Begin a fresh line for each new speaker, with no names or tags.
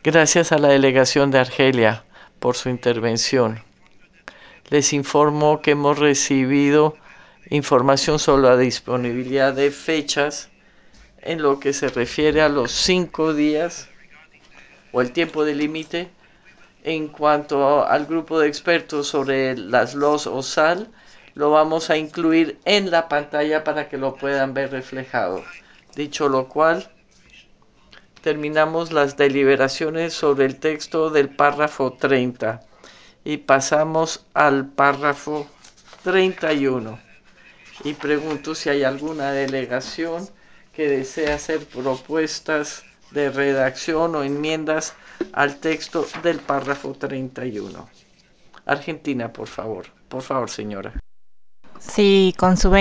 Gracias a la delegación de Argelia por su intervención. Les informo que hemos recibido información sobre la disponibilidad de fechas en lo que se refiere a los 5 días o el tiempo de límite. En cuanto al grupo de expertos sobre las LOS o SAL, lo vamos a incluir en la pantalla para que lo puedan ver reflejado. Dicho lo cual, terminamos las deliberaciones sobre el texto del párrafo 30 y pasamos al párrafo 31. Y pregunto si hay alguna delegación que desea hacer propuestas de redacción o enmiendas al texto del párrafo 31. Argentina, por favor. Por favor, señora.
Sí, con su